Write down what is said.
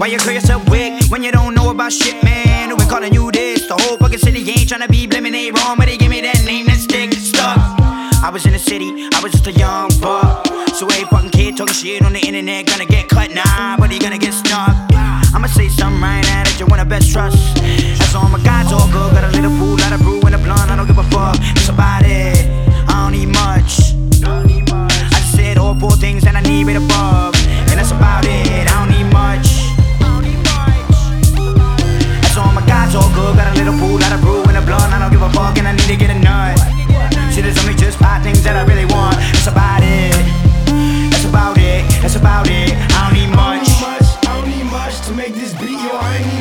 Why you call yourself wick when you don't know about shit, man? Who been calling you this? The whole fucking city ain't tryna be blaming they wrong, but they give me that name that stick stuck. I was in the city, I was just a young buck. So every fucking kid talking shit on the internet gonna get cut, nah, but he gonna get stuck. I'ma say something right now that you wanna best trust. That's all my guys all good, got a little pool, lot of brew and a blunt, I don't give a fuck. That's about it, I don't need much. I just said all four things that I need right above, and that's about it.